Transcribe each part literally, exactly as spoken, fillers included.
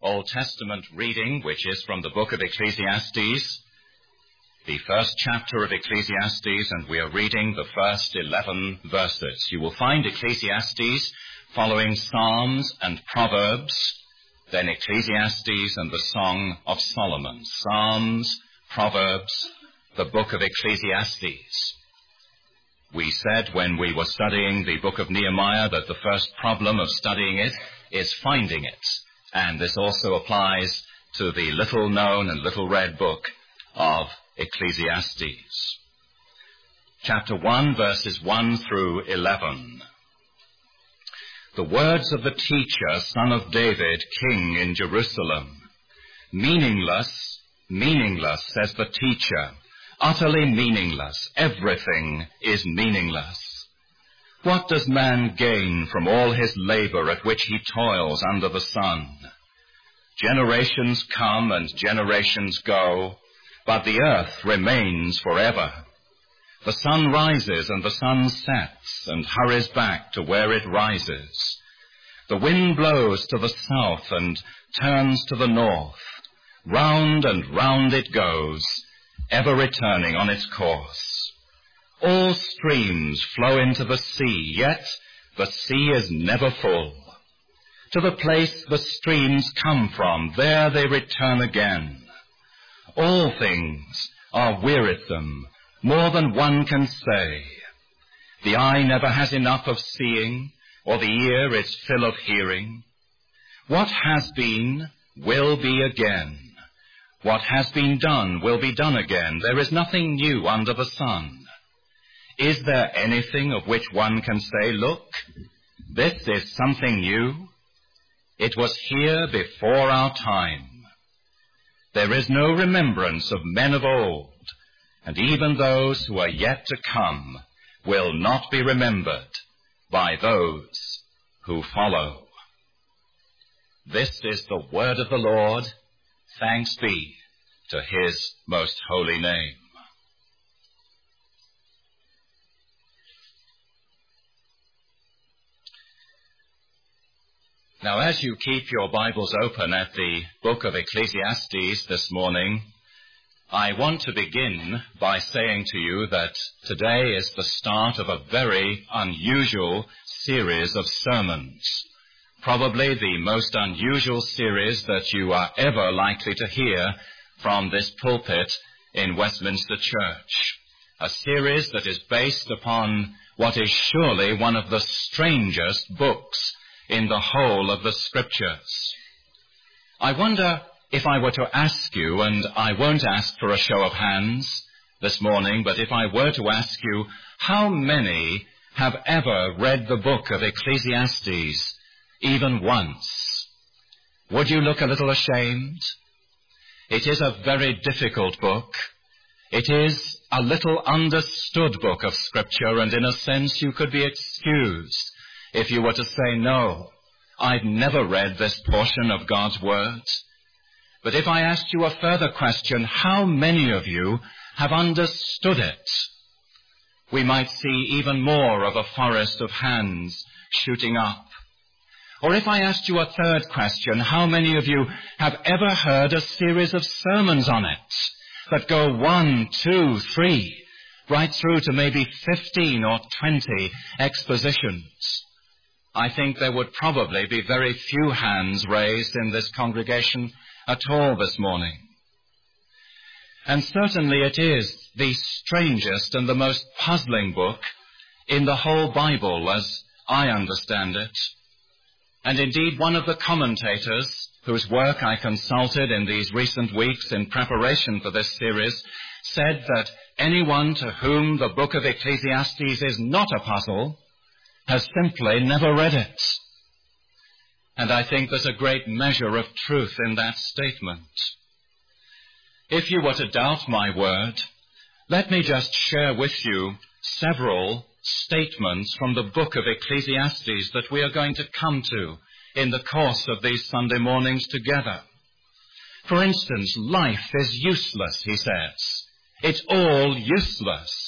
Old Testament reading, which is from the book of Ecclesiastes, the first chapter of Ecclesiastes, and we are reading the first eleven verses. You will find Ecclesiastes following Psalms and Proverbs, then Ecclesiastes and the Song of Solomon. Psalms, Proverbs, the book of Ecclesiastes. We said when we were studying the book of Nehemiah that the first problem of studying it is finding it. And this also applies to the little-known and little-read book of Ecclesiastes. Chapter one, verses one through eleven. The words of the teacher, son of David, king in Jerusalem. Meaningless, meaningless, says the teacher, utterly meaningless. Everything is meaningless. What does man gain from all his labor at which he toils under the sun? Generations come and generations go, but the earth remains forever. The sun rises and the sun sets and hurries back to where it rises. The wind blows to the south and turns to the north. Round and round it goes, ever returning on its course. All streams flow into the sea, yet the sea is never full. To the place the streams come from, there they return again. All things are wearisome, more than one can say. The eye never has enough of seeing, or the ear its fill of hearing. What has been will be again. What has been done will be done again. There is nothing new under the sun. Is there anything of which one can say, look, this is something new? It was here before our time. There is no remembrance of men of old, and even those who are yet to come will not be remembered by those who follow. This is the word of the Lord. Thanks be to his most holy name. Now, as you keep your Bibles open at the book of Ecclesiastes this morning, I want to begin by saying to you that today is the start of a very unusual series of sermons. Probably the most unusual series that you are ever likely to hear from this pulpit in Westminster Church. A series that is based upon what is surely one of the strangest books in the whole of the Scriptures. I wonder if I were to ask you, and I won't ask for a show of hands this morning, but if I were to ask you, how many have ever read the book of Ecclesiastes even once? Would you look a little ashamed? It is a very difficult book. It is a little understood book of Scripture, and in a sense you could be excused if you were to say, no, I've never read this portion of God's Word. But if I asked you a further question, how many of you have understood it? We might see even more of a forest of hands shooting up. Or if I asked you a third question, how many of you have ever heard a series of sermons on it that go one, two, three, right through to maybe fifteen or twenty expositions? I think there would probably be very few hands raised in this congregation at all this morning. And certainly it is the strangest and the most puzzling book in the whole Bible, as I understand it. And indeed, one of the commentators whose work I consulted in these recent weeks in preparation for this series said that anyone to whom the book of Ecclesiastes is not a puzzle has simply never read it. And I think there's a great measure of truth in that statement. If you were to doubt my word, let me just share with you several statements from the book of Ecclesiastes that we are going to come to in the course of these Sunday mornings together. For instance, life is useless, he says. It's all useless.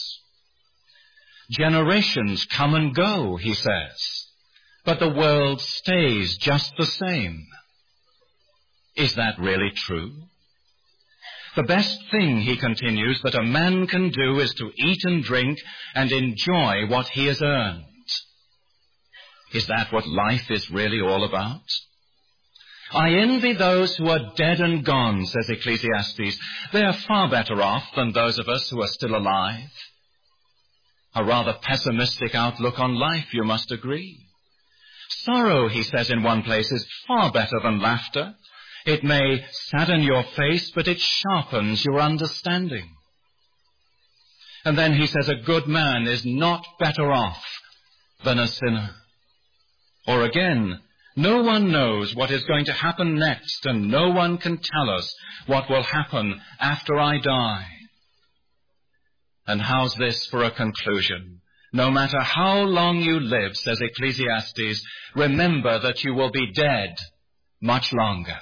Generations come and go, he says, but the world stays just the same. Is that really true? The best thing, he continues, that a man can do is to eat and drink and enjoy what he has earned. Is that what life is really all about? I envy those who are dead and gone, says Ecclesiastes. They are far better off than those of us who are still alive. A rather pessimistic outlook on life, you must agree. Sorrow, he says in one place, is far better than laughter. It may sadden your face, but it sharpens your understanding. And then he says a good man is not better off than a sinner. Or again, no one knows what is going to happen next, and no one can tell us what will happen after I die. And how's this for a conclusion? No matter how long you live, says Ecclesiastes, remember that you will be dead much longer.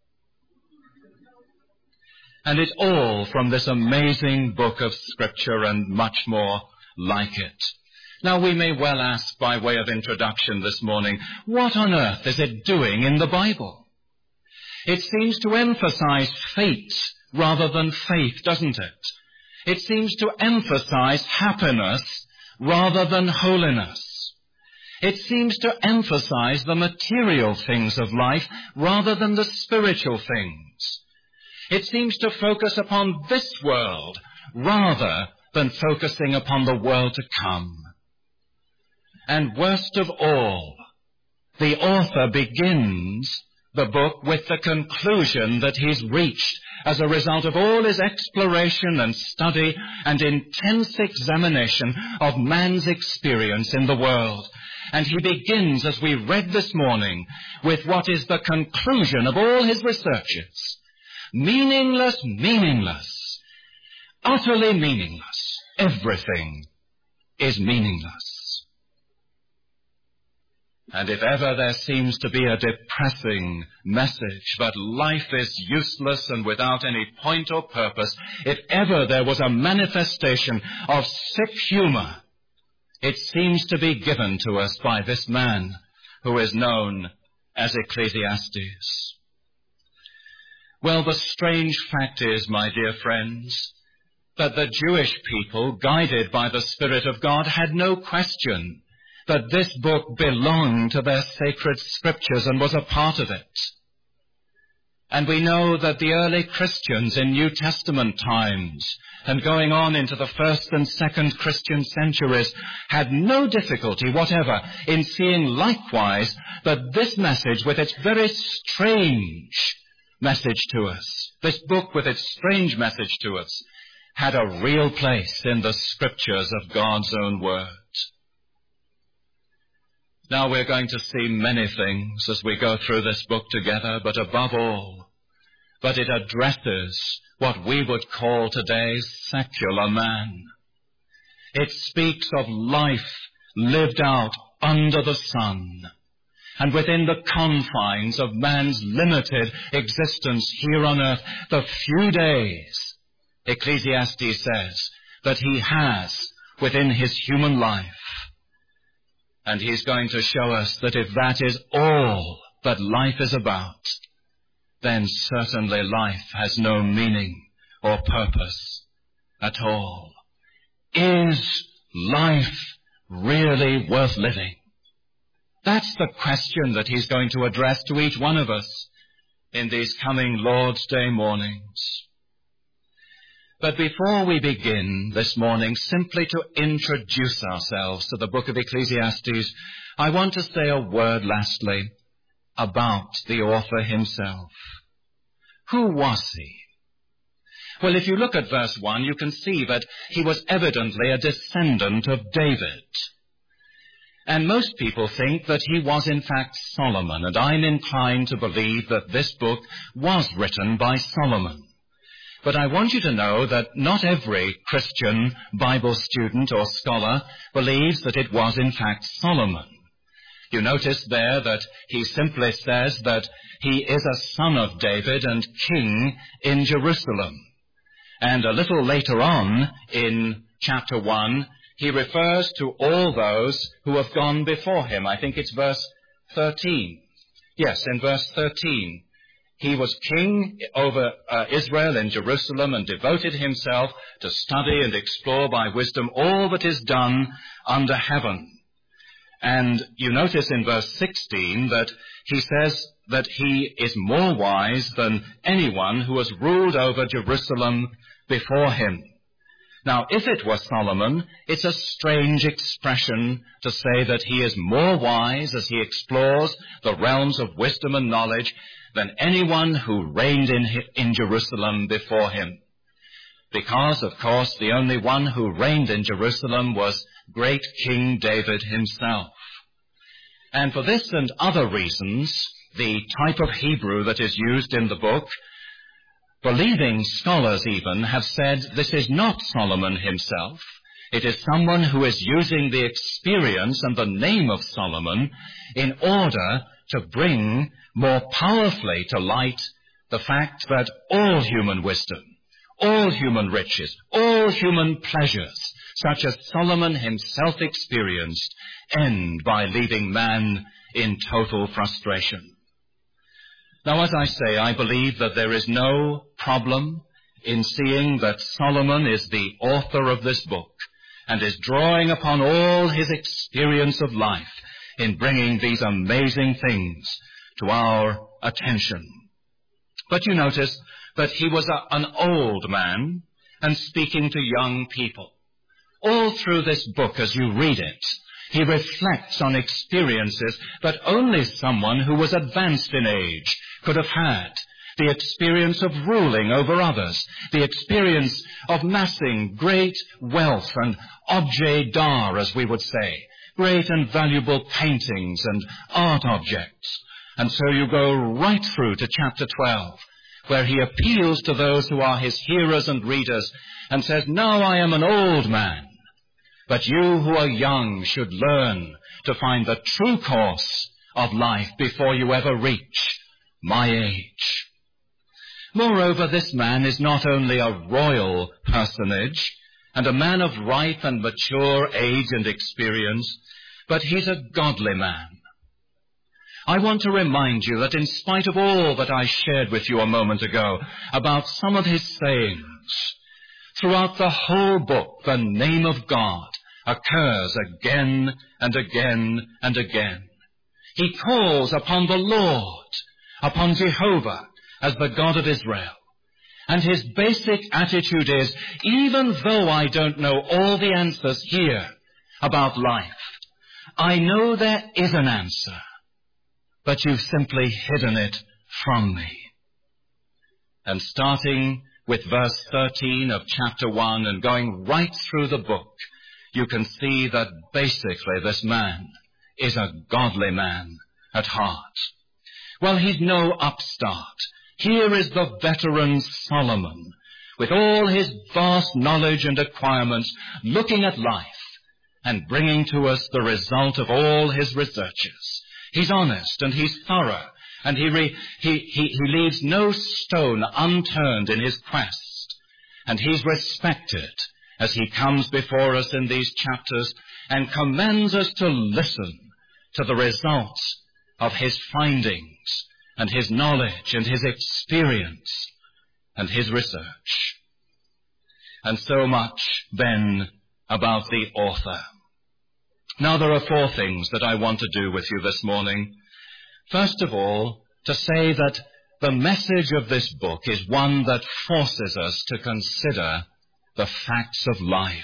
And it's all from this amazing book of Scripture and much more like it. Now we may well ask by way of introduction this morning, what on earth is it doing in the Bible? It seems to emphasize fate rather than faith, doesn't it? It seems to emphasize happiness rather than holiness. It seems to emphasize the material things of life rather than the spiritual things. It seems to focus upon this world rather than focusing upon the world to come. And worst of all, the author begins the book with the conclusion that he's reached as a result of all his exploration and study and intense examination of man's experience in the world. And he begins, as we read this morning, with what is the conclusion of all his researches. Meaningless, meaningless, utterly meaningless. Everything is meaningless. And if ever there seems to be a depressing message that life is useless and without any point or purpose, if ever there was a manifestation of sick humor, it seems to be given to us by this man who is known as Ecclesiastes. Well, the strange fact is, my dear friends, that the Jewish people, guided by the Spirit of God, had no question that this book belonged to their sacred scriptures and was a part of it. And we know that the early Christians in New Testament times and going on into the first and second Christian centuries had no difficulty whatever in seeing likewise that this message with its very strange message to us, this book with its strange message to us, had a real place in the scriptures of God's own word. Now we're going to see many things as we go through this book together, but above all, but it addresses what we would call today's secular man. It speaks of life lived out under the sun and within the confines of man's limited existence here on earth, the few days, Ecclesiastes says, that he has within his human life. And he's going to show us that if that is all that life is about, then certainly life has no meaning or purpose at all. Is life really worth living? That's the question that he's going to address to each one of us in these coming Lord's Day mornings. But before we begin this morning, simply to introduce ourselves to the book of Ecclesiastes, I want to say a word lastly about the author himself. Who was he? Well, if you look at verse one, you can see that he was evidently a descendant of David. And most people think that he was in fact Solomon, and I'm inclined to believe that this book was written by Solomon. But I want you to know that not every Christian Bible student or scholar believes that it was in fact Solomon. You notice there that he simply says that he is a son of David and king in Jerusalem. And a little later on in chapter one, he refers to all those who have gone before him. I think it's verse thirteen. Yes, in verse thirteen. he was king over uh, Israel in Jerusalem and devoted himself to study and explore by wisdom all that is done under heaven. And you notice in verse sixteen that he says that he is more wise than anyone who has ruled over Jerusalem before him. Now, if it was Solomon, it's a strange expression to say that he is more wise as he explores the realms of wisdom and knowledge than anyone who reigned in, in Jerusalem before him. Because, of course, the only one who reigned in Jerusalem was great King David himself. And for this and other reasons, the type of Hebrew that is used in the book, believing scholars even have said this is not Solomon himself. It is someone who is using the experience and the name of Solomon in order to bring more powerfully to light the fact that all human wisdom, all human riches, all human pleasures, such as Solomon himself experienced, end by leaving man in total frustration. Now, as I say, I believe that there is no problem in seeing that Solomon is the author of this book and is drawing upon all his experience of life in bringing these amazing things to our attention. But you notice that he was a, an old man and speaking to young people. All through this book, as you read it, he reflects on experiences that only someone who was advanced in age could have had. The experience of ruling over others, the experience of massing great wealth and objets d'art, as we would say, great and valuable paintings and art objects. And so you go right through to chapter twelve, where he appeals to those who are his hearers and readers and says, "Now I am an old man, but you who are young should learn to find the true course of life before you ever reach my age." Moreover, this man is not only a royal personage and a man of ripe and mature age and experience, but he's a godly man. I want to remind you that in spite of all that I shared with you a moment ago about some of his sayings, throughout the whole book, the name of God occurs again and again and again. He calls upon the Lord, upon Jehovah, as the God of Israel. And his basic attitude is, even though I don't know all the answers here about life, I know there is an answer, but you've simply hidden it from me. And starting with verse thirteen of chapter one and going right through the book, you can see that basically this man is a godly man at heart. Well, he's no upstart. Here is the veteran Solomon, with all his vast knowledge and acquirements, looking at life and bringing to us the result of all his researches. He's honest and he's thorough, and he, re, he, he, he leaves no stone unturned in his quest. And he's respected as he comes before us in these chapters and commands us to listen to the results of his findings and his knowledge and his experience and his research. And so much then about the author. Now there are four things that I want to do with you this morning. First of all, to say that the message of this book is one that forces us to consider the facts of life.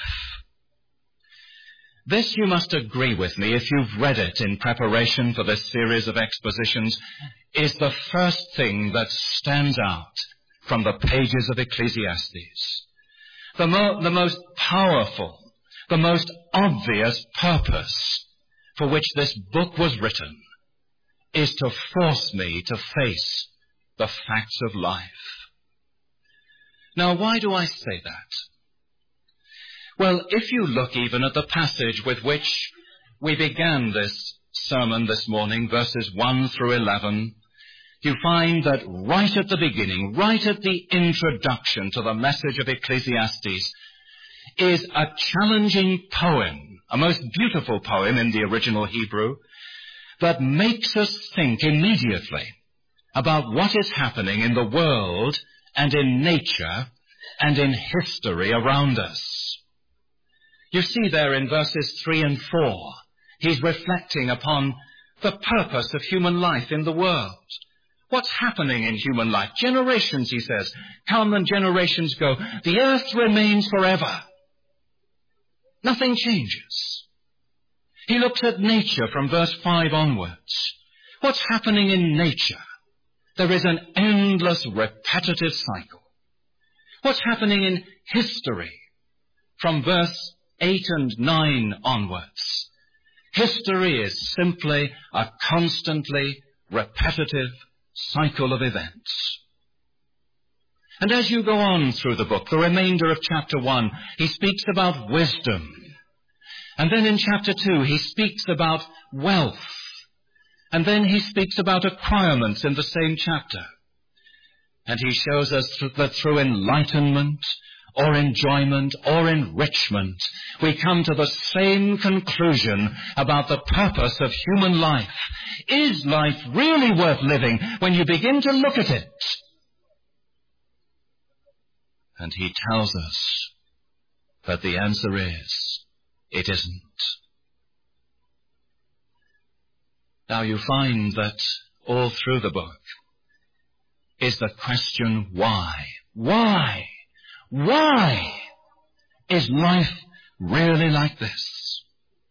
This, you must agree with me, if you've read it in preparation for this series of expositions, is the first thing that stands out from the pages of Ecclesiastes. The, mo- the most powerful, the most obvious purpose for which this book was written is to force me to face the facts of life. Now, why do I say that? Well, if you look even at the passage with which we began this sermon this morning, verses one through eleven, you find that right at the beginning, right at the introduction to the message of Ecclesiastes, is a challenging poem, a most beautiful poem in the original Hebrew, that makes us think immediately about what is happening in the world and in nature and in history around us. You see there in verses three and four, he's reflecting upon the purpose of human life in the world. What's happening in human life? Generations, he says, come and generations go. The earth remains forever. Nothing changes. He looks at nature from verse five onwards. What's happening in nature? There is an endless repetitive cycle. What's happening in history? From verse eight and nine onwards. History is simply a constantly repetitive cycle of events. And as you go on through the book, the remainder of chapter one, he speaks about wisdom. And then in chapter two, he speaks about wealth. And then he speaks about acquirements in the same chapter. And he shows us that through enlightenment or enjoyment or enrichment, we come to the same conclusion about the purpose of human life. Is life really worth living when you begin to look at it? And he tells us that the answer is, it isn't. Now you find that all through the book is the question, why? Why? Why is life really like this?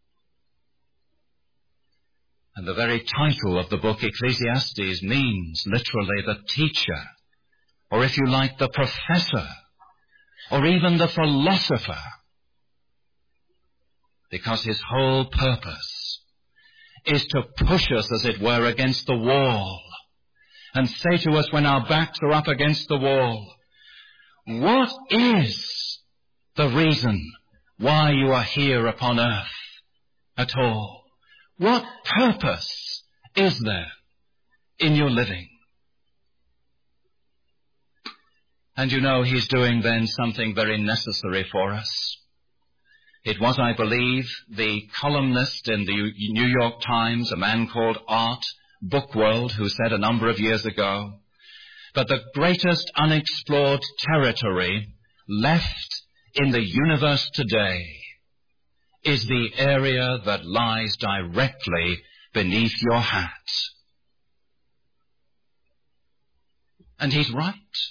And the very title of the book, Ecclesiastes, means literally the teacher, or if you like, the professor, or even the philosopher, because his whole purpose is to push us, as it were, against the wall and say to us when our backs are up against the wall, what is the reason why you are here upon earth at all? What purpose is there in your living? And you know, he's doing then something very necessary for us. It was, I believe, the columnist in the New York Times, a man called Art Bookworld, who said a number of years ago that the greatest unexplored territory left in the universe today is the area that lies directly beneath your hat. And he's right.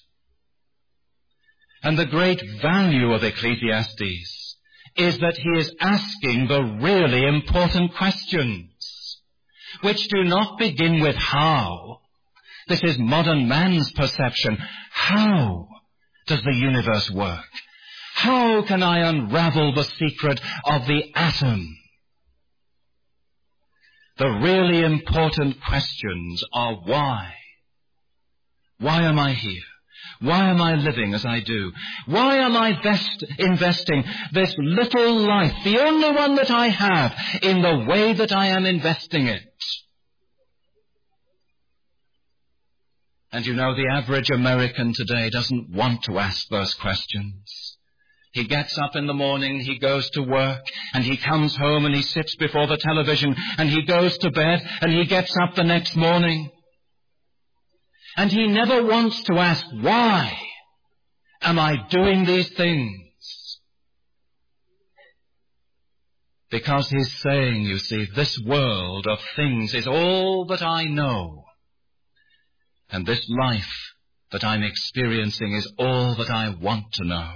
And the great value of Ecclesiastes is that he is asking the really important questions, which do not begin with how. This is modern man's perception. How does the universe work? How can I unravel the secret of the atom? The really important questions are why? Why am I here? Why am I living as I do? Why am I vest- investing this little life, the only one that I have, in the way that I am investing it? And you know, the average American today doesn't want to ask those questions. He gets up in the morning, he goes to work, and he comes home and he sits before the television, and he goes to bed, and he gets up the next morning. And he never wants to ask, why am I doing these things? Because he's saying, you see, this world of things is all that I know. And this life that I'm experiencing is all that I want to know.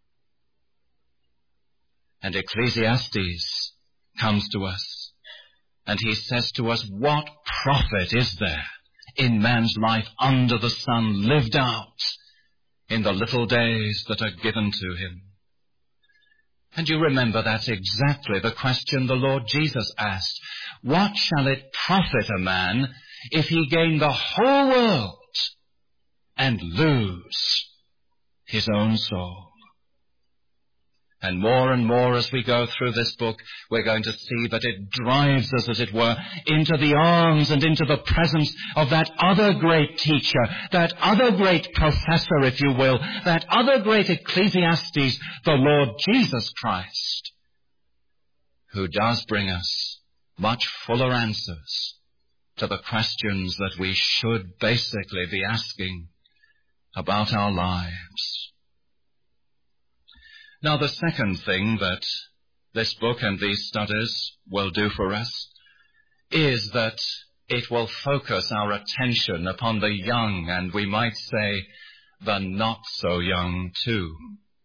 And Ecclesiastes comes to us, and he says to us, what profit is there in man's life under the sun, lived out in the little days that are given to him? And you remember that's exactly the question the Lord Jesus asked. What shall it profit a man if he gain the whole world and lose his own soul? And more and more as we go through this book, we're going to see that it drives us, as it were, into the arms and into the presence of that other great teacher, that other great professor, if you will, that other great Ecclesiastes, the Lord Jesus Christ, who does bring us much fuller answers to the questions that we should basically be asking about our lives. Now, the second thing that this book and these studies will do for us is that it will focus our attention upon the young, and we might say the not so young too.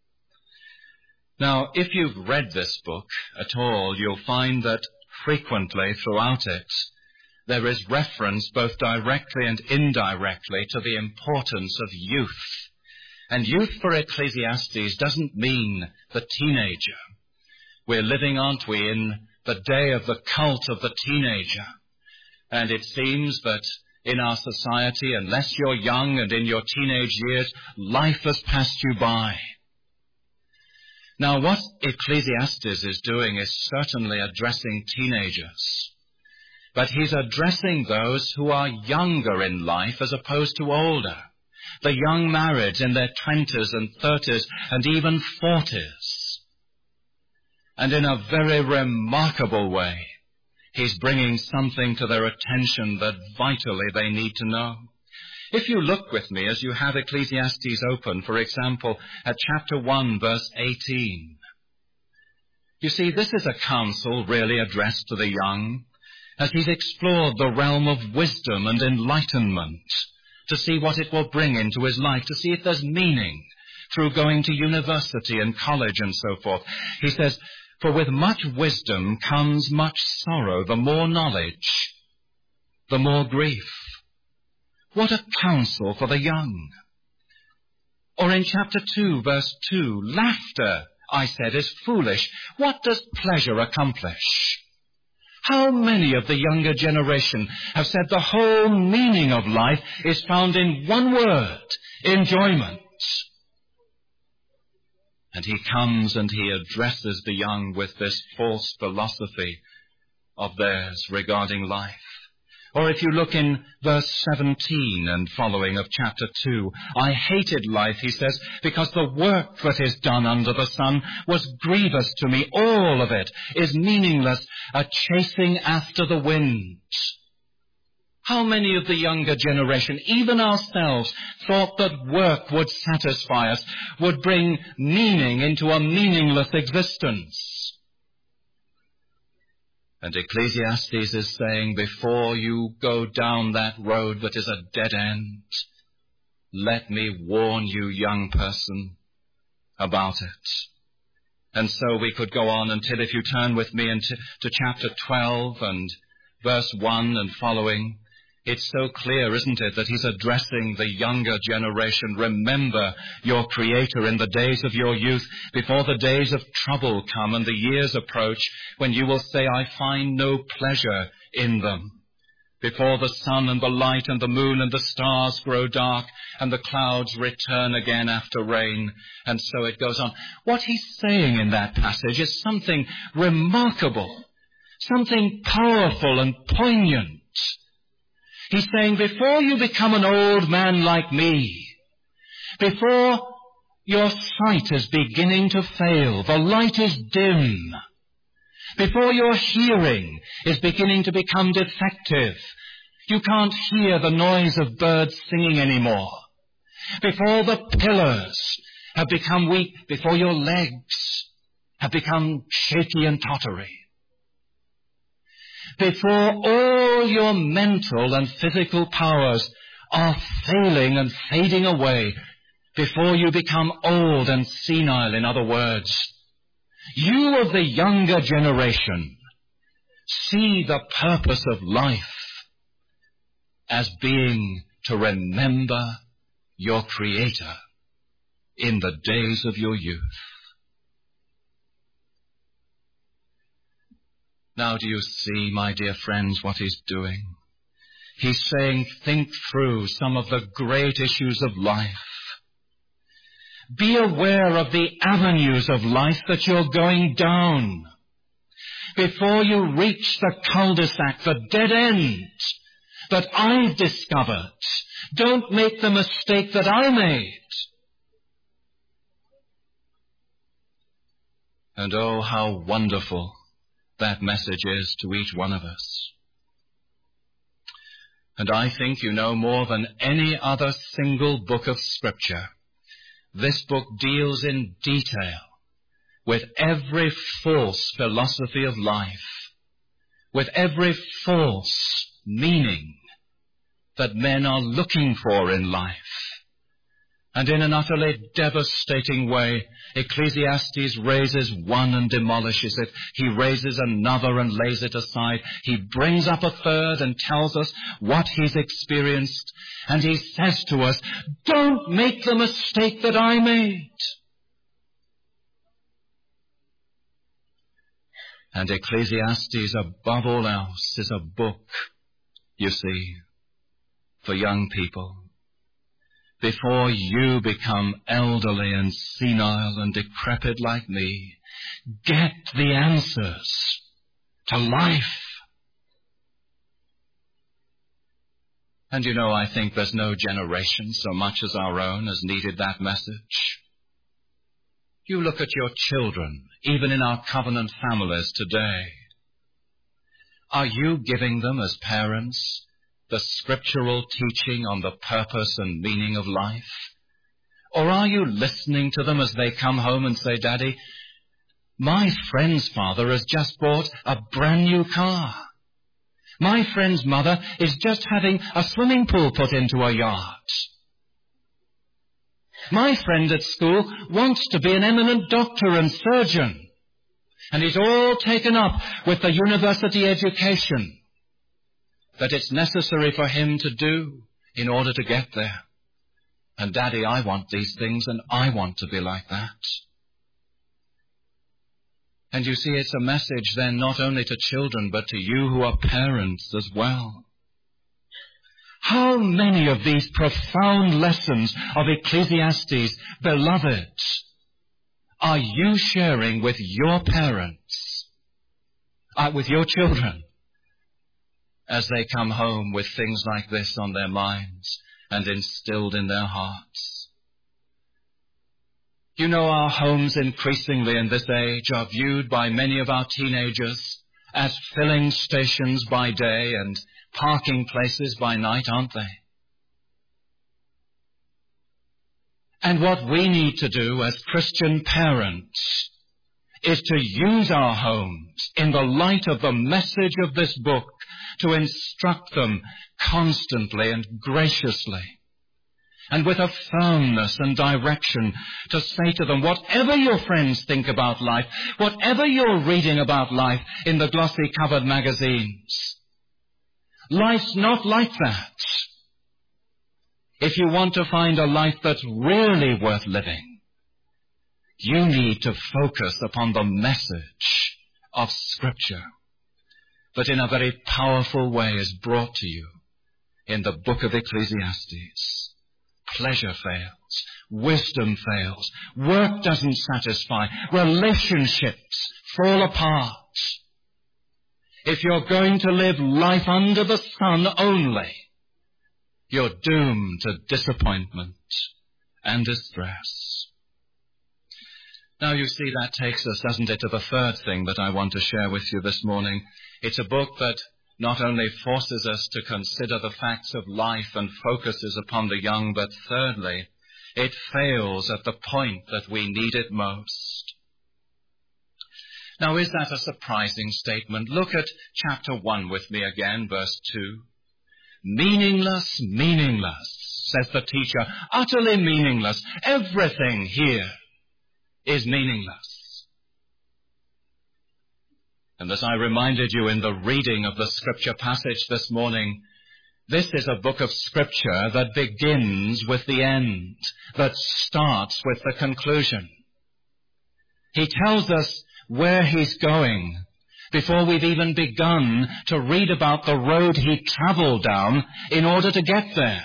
Now, if you've read this book at all, you'll find that frequently throughout it, there is reference both directly and indirectly to the importance of youth. And youth for Ecclesiastes doesn't mean the teenager. We're living, aren't we, in the day of the cult of the teenager. And it seems that in our society, unless you're young and in your teenage years, life has passed you by. Now, what Ecclesiastes is doing is certainly addressing teenagers. But he's addressing those who are younger in life as opposed to older. The young married in their twenties and thirties and even forties. And in a very remarkable way, he's bringing something to their attention that vitally they need to know. If you look with me as you have Ecclesiastes open, for example, at chapter one, verse eighteen. You see, this is a counsel really addressed to the young, as he's explored the realm of wisdom and enlightenment, to see what it will bring into his life, to see if there's meaning through going to university and college and so forth. He says, "For with much wisdom comes much sorrow, the more knowledge, the more grief." What a counsel for the young. Or in chapter two, verse two, "Laughter, I said, is foolish. What does pleasure accomplish?" How many of the younger generation have said the whole meaning of life is found in one word, enjoyment? And he comes and he addresses the young with this false philosophy of theirs regarding life. Or if you look in verse seventeen and following of chapter two, "I hated life," he says, "because the work that is done under the sun was grievous to me. All of it is meaningless, a chasing after the wind." How many of the younger generation, even ourselves, thought that work would satisfy us, would bring meaning into a meaningless existence? And Ecclesiastes is saying, before you go down that road that is a dead end, let me warn you, young person, about it. And so we could go on until, if you turn with me into to chapter twelve and verse one and following, it's so clear, isn't it, that he's addressing the younger generation. Remember your Creator in the days of your youth, before the days of trouble come and the years approach, when you will say, "I find no pleasure in them." Before the sun and the light and the moon and the stars grow dark and the clouds return again after rain. And so it goes on. What he's saying in that passage is something remarkable, something powerful and poignant. He's saying, before you become an old man like me, before your sight is beginning to fail, the light is dim, before your hearing is beginning to become defective, you can't hear the noise of birds singing anymore, before the pillars have become weak, before your legs have become shaky and tottery, before all your mental and physical powers are failing and fading away, before you become old and senile, in other words, you of the younger generation see the purpose of life as being to remember your Creator in the days of your youth. Now, do you see, my dear friends, what he's doing? He's saying, think through some of the great issues of life. Be aware of the avenues of life that you're going down. Before you reach the cul-de-sac, the dead end that I've discovered, don't make the mistake that I made. And oh, how wonderful that message is to each one of us. And I think you know more than any other single book of Scripture. This book deals in detail with every false philosophy of life, with every false meaning that men are looking for in life. And in an utterly devastating way, Ecclesiastes raises one and demolishes it. He raises another and lays it aside. He brings up a third and tells us what he's experienced. And he says to us, don't make the mistake that I made. And Ecclesiastes, above all else, is a book, you see, for young people. Before you become elderly and senile and decrepit like me, get the answers to life. And you know, I think there's no generation so much as our own has needed that message. You look at your children, even in our covenant families today. Are you giving them as parents the scriptural teaching on the purpose and meaning of life? Or are you listening to them as they come home and say, Daddy, my friend's father has just bought a brand new car. My friend's mother is just having a swimming pool put into her yard. My friend at school wants to be an eminent doctor and surgeon, and he's all taken up with the university education that it's necessary for him to do in order to get there. And Daddy, I want these things, and I want to be like that. And you see, it's a message then not only to children, but to you who are parents as well. How many of these profound lessons of Ecclesiastes, beloved, are you sharing with your parents, uh, with your children, as they come home with things like this on their minds and instilled in their hearts? You know, our homes increasingly in this age are viewed by many of our teenagers as filling stations by day and parking places by night, aren't they? And what we need to do as Christian parents is to use our homes in the light of the message of this book to instruct them constantly and graciously, and with a firmness and direction to say to them, whatever your friends think about life, whatever you're reading about life in the glossy covered magazines, life's not like that. If you want to find a life that's really worth living, you need to focus upon the message of Scripture that in a very powerful way is brought to you in the book of Ecclesiastes. Pleasure fails, wisdom fails, work doesn't satisfy, relationships fall apart. If you're going to live life under the sun only, you're doomed to disappointment and distress. Now you see, that takes us, doesn't it, to the third thing that I want to share with you this morning. It's a book that not only forces us to consider the facts of life and focuses upon the young, but thirdly, it fails at the point that we need it most. Now, is that a surprising statement? Look at chapter one with me again, verse two. Meaningless, meaningless, says the teacher, utterly meaningless. Everything here is meaningless. And as I reminded you in the reading of the Scripture passage this morning, this is a book of Scripture that begins with the end, that starts with the conclusion. He tells us where he's going before we've even begun to read about the road he traveled down in order to get there.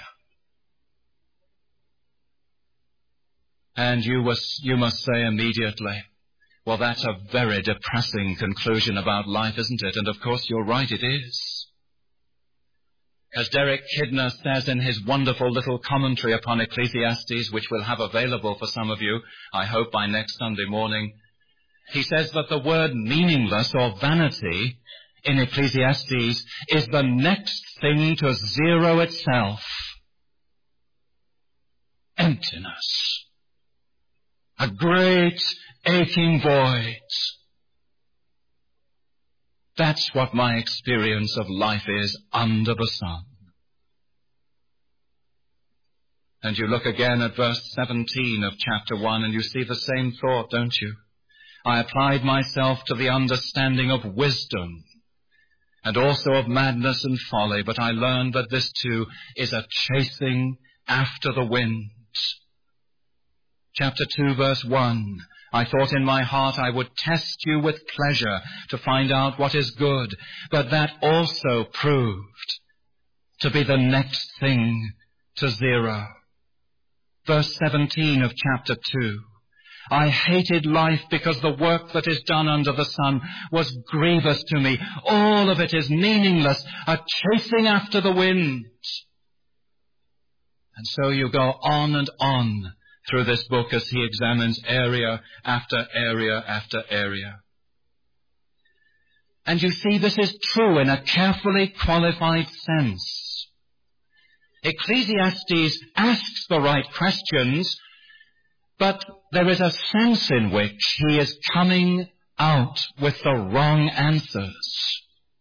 And you, was, you must say immediately, well, that's a very depressing conclusion about life, isn't it? And of course you're right, it is. As Derek Kidner says in his wonderful little commentary upon Ecclesiastes, which we'll have available for some of you, I hope by next Sunday morning, he says that the word meaningless or vanity in Ecclesiastes is the next thing to zero itself. Emptiness. A great aching void. That's what my experience of life is under the sun. And you look again at verse seventeen of chapter one and you see the same thought, don't you? I applied myself to the understanding of wisdom and also of madness and folly, but I learned that this too is a chasing after the wind. Chapter two, verse one, I thought in my heart I would test you with pleasure to find out what is good, but that also proved to be the next thing to zero. Verse seventeen of chapter two, I hated life because the work that is done under the sun was grievous to me. All of it is meaningless, a chasing after the wind. And so you go on and on through this book as he examines area after area after area. And you see this is true in a carefully qualified sense. Ecclesiastes asks the right questions, but there is a sense in which he is coming out with the wrong answers.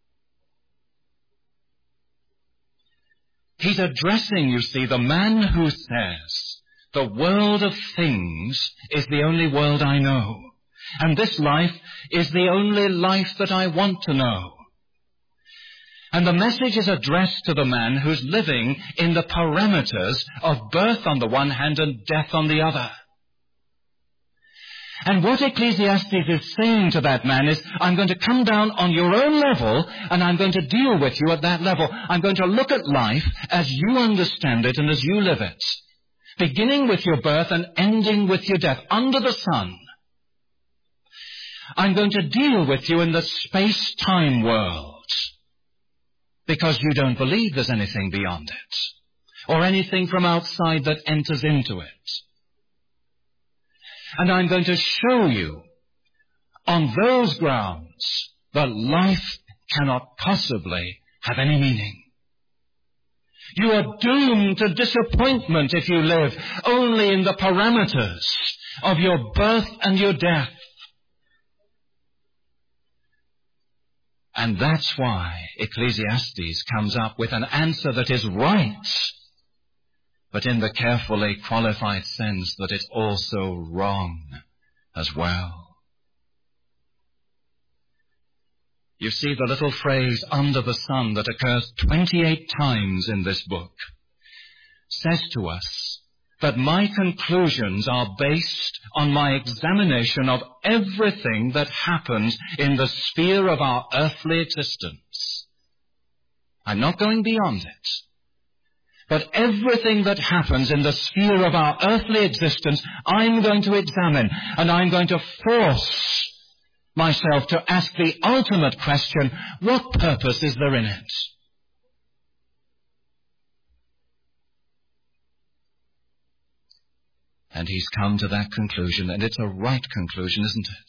He's addressing, you see, the man who says, the world of things is the only world I know, and this life is the only life that I want to know. And the message is addressed to the man who's living in the parameters of birth on the one hand and death on the other. And what Ecclesiastes is saying to that man is, I'm going to come down on your own level and I'm going to deal with you at that level. I'm going to look at life as you understand it and as you live it, beginning with your birth and ending with your death under the sun. I'm going to deal with you in the space-time world because you don't believe there's anything beyond it or anything from outside that enters into it. And I'm going to show you on those grounds that life cannot possibly have any meaning. You are doomed to disappointment if you live only in the parameters of your birth and your death. And that's why Ecclesiastes comes up with an answer that is right, but in the carefully qualified sense that it's also wrong as well. You see, the little phrase under the sun that occurs twenty-eight times in this book says to us that my conclusions are based on my examination of everything that happens in the sphere of our earthly existence. I'm not going beyond it. But everything that happens in the sphere of our earthly existence, I'm going to examine, and I'm going to force myself to ask the ultimate question, what purpose is there in it? And he's come to that conclusion, and it's a right conclusion, isn't it?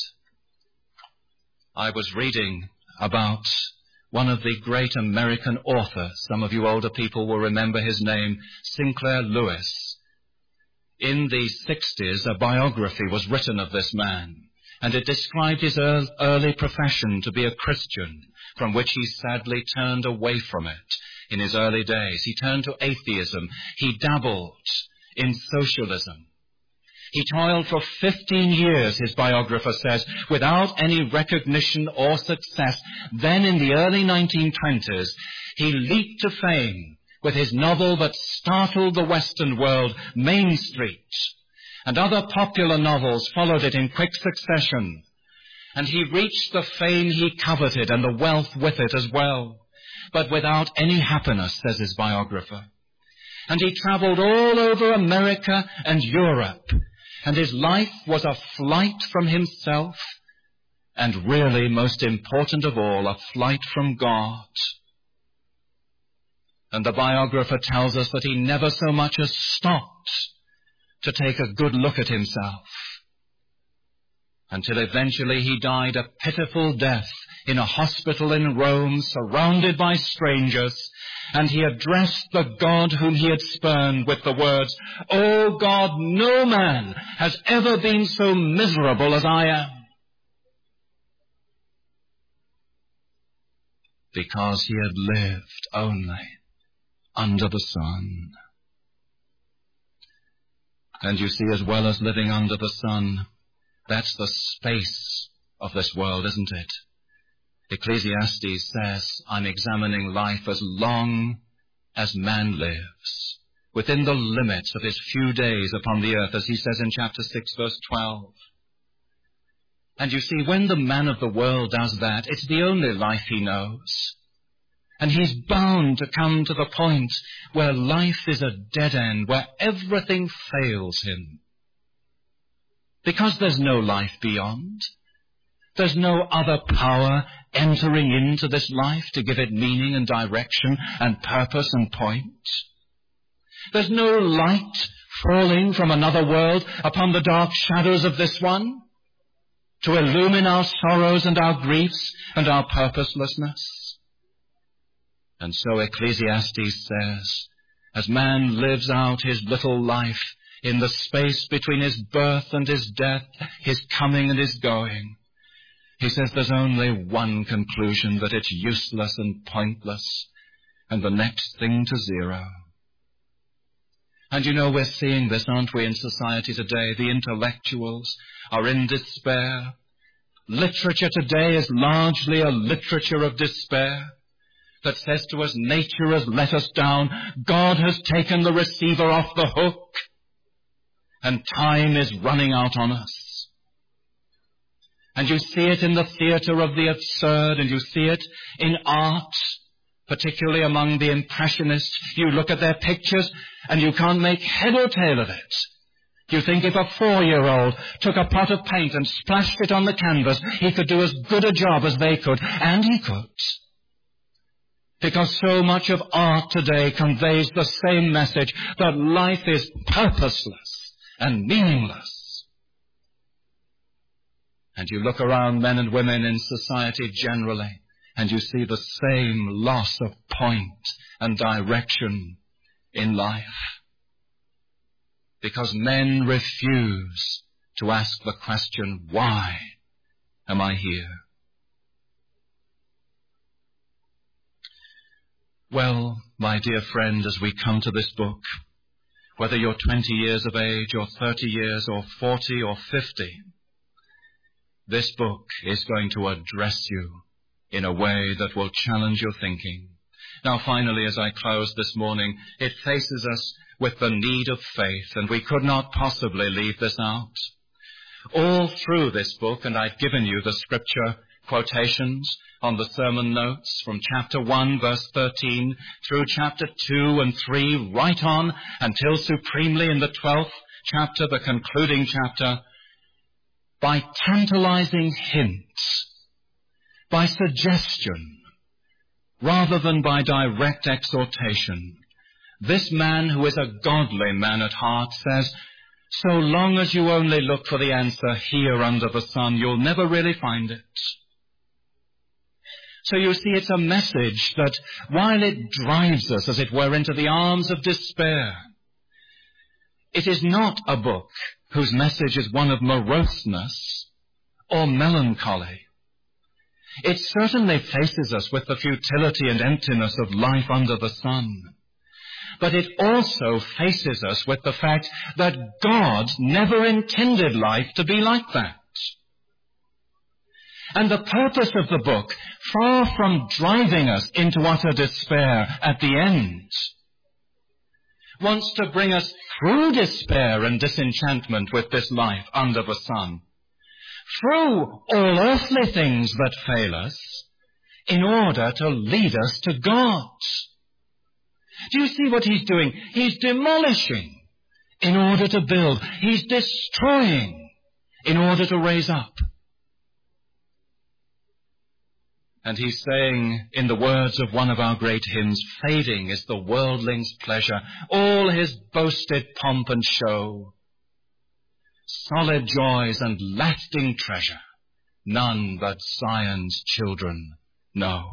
I was reading about one of the great American authors. Some of you older people will remember his name, Sinclair Lewis. In the sixties, a biography was written of this man, and it described his early profession to be a Christian, from which he sadly turned away from it in his early days. He turned to atheism. He dabbled in socialism. He toiled for fifteen years, his biographer says, without any recognition or success. Then in the early nineteen twenties, he leaped to fame with his novel that startled the Western world, Main Street. And other popular novels followed it in quick succession. And he reached the fame he coveted and the wealth with it as well, but without any happiness, says his biographer. And he traveled all over America and Europe. And his life was a flight from himself, and really, most important of all, a flight from God. And the biographer tells us that he never so much as stopped to take a good look at himself, until eventually he died a pitiful death in a hospital in Rome, surrounded by strangers, and he addressed the God whom he had spurned with the words, "O God, no man has ever been so miserable as I am." Because he had lived only under the sun. And you see, as well as living under the sun, that's the space of this world, isn't it? Ecclesiastes says, I'm examining life as long as man lives, within the limits of his few days upon the earth, as he says in chapter six, verse twelve. And you see, when the man of the world does that, it's the only life he knows. And he's bound to come to the point where life is a dead end, where everything fails him. Because there's no life beyond. There's no other power entering into this life to give it meaning and direction and purpose and point. There's no light falling from another world upon the dark shadows of this one to illumine our sorrows and our griefs and our purposelessness. And so Ecclesiastes says, as man lives out his little life in the space between his birth and his death, his coming and his going, he says there's only one conclusion, that it's useless and pointless, and the next thing to zero. And you know, we're seeing this, aren't we, in society today? The intellectuals are in despair. Literature today is largely a literature of despair that says to us, nature has let us down, God has taken the receiver off the hook, and time is running out on us. And you see it in the theater of the absurd, and you see it in art, particularly among the Impressionists. You look at their pictures, and you can't make head or tail of it. You think if a four-year-old took a pot of paint and splashed it on the canvas, he could do as good a job as they could, and he could. Because so much of art today conveys the same message, that life is purposeless and meaningless. And you look around men and women in society generally, and you see the same loss of point and direction in life. Because men refuse to ask the question, why am I here? Well, my dear friend, as we come to this book, whether you're twenty years of age or thirty years or forty or fifty, this book is going to address you in a way that will challenge your thinking. Now, finally, as I close this morning, it faces us with the need of faith, and we could not possibly leave this out. All through this book, and I've given you the scripture quotations on the sermon notes from chapter one, verse thirteen, through chapter two and three, right on until supremely in the twelfth chapter, the concluding chapter, by tantalizing hints, by suggestion, rather than by direct exhortation, this man, who is a godly man at heart, says, so long as you only look for the answer here under the sun, you'll never really find it. So you see, it's a message that, while it drives us, as it were, into the arms of despair, it is not a book whose message is one of moroseness or melancholy. It certainly faces us with the futility and emptiness of life under the sun. But it also faces us with the fact that God never intended life to be like that. And the purpose of the book, far from driving us into utter despair at the end, wants to bring us through despair and disenchantment with this life under the sun, through all earthly things that fail us, in order to lead us to God. Do you see what he's doing? He's demolishing in order to build. He's destroying in order to raise up. And he's saying, in the words of one of our great hymns, fading is the worldling's pleasure, all his boasted pomp and show. Solid joys and lasting treasure none but Zion's children know.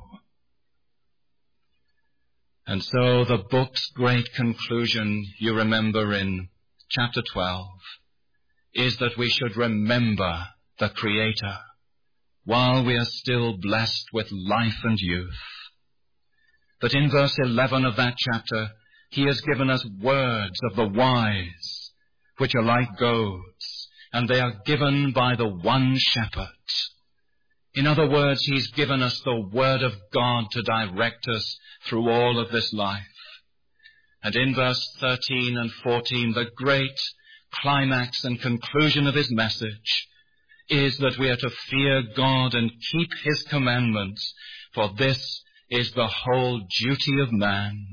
And so the book's great conclusion, you remember in chapter twelve, is that we should remember the Creator while we are still blessed with life and youth. That in verse eleven of that chapter, he has given us words of the wise, which are like goads, and they are given by the one shepherd. In other words, he's given us the word of God to direct us through all of this life. And in verse thirteen and fourteen, the great climax and conclusion of his message is that we are to fear God and keep his commandments, for this is the whole duty of man.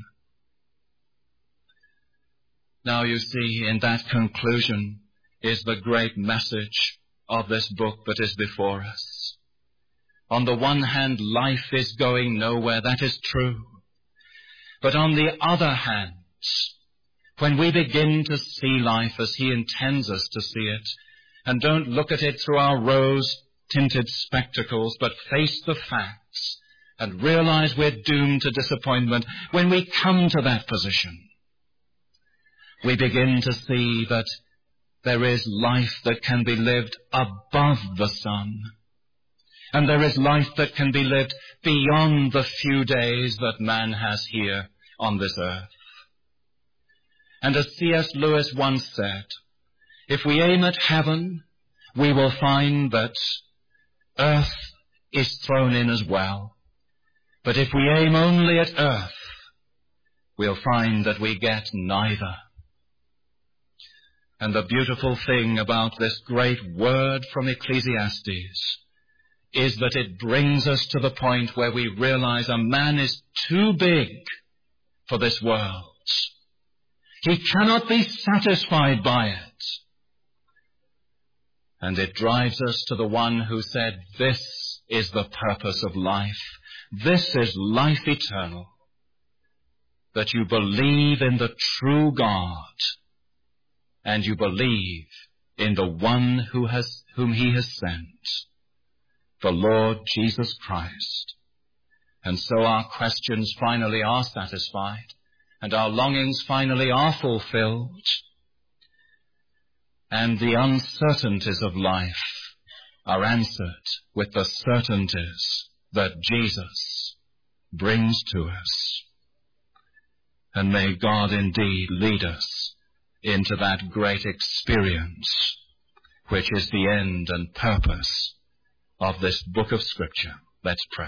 Now you see, in that conclusion is the great message of this book that is before us. On the one hand, life is going nowhere, that is true. But on the other hand, when we begin to see life as he intends us to see it, and don't look at it through our rose-tinted spectacles, but face the facts and realize we're doomed to disappointment, when we come to that position, we begin to see that there is life that can be lived above the sun. And there is life that can be lived beyond the few days that man has here on this earth. And as C S Lewis once said, if we aim at heaven, we will find that earth is thrown in as well. But if we aim only at earth, we'll find that we get neither. And the beautiful thing about this great word from Ecclesiastes is that it brings us to the point where we realize a man is too big for this world. He cannot be satisfied by it. And it drives us to the one who said, this is the purpose of life. This is life eternal. That you believe in the true God, and you believe in the one who has, whom he has sent, the Lord Jesus Christ. And so our questions finally are satisfied, and our longings finally are fulfilled, and the uncertainties of life are answered with the certainties that Jesus brings to us. And may God indeed lead us into that great experience, which is the end and purpose of this book of Scripture. Let's pray.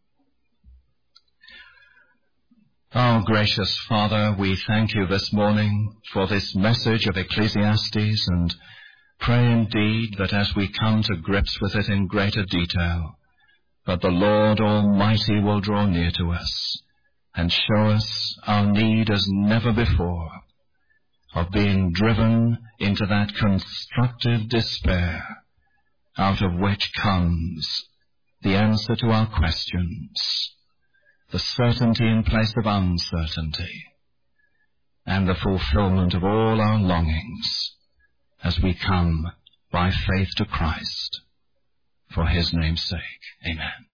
Our gracious Father, we thank you this morning for this message of Ecclesiastes, and pray indeed that as we come to grips with it in greater detail, that the Lord Almighty will draw near to us and show us our need as never before of being driven into that constructive despair out of which comes the answer to our questions, the certainty in place of uncertainty, and the fulfillment of all our longings as we come by faith to Christ. For his name's sake, amen.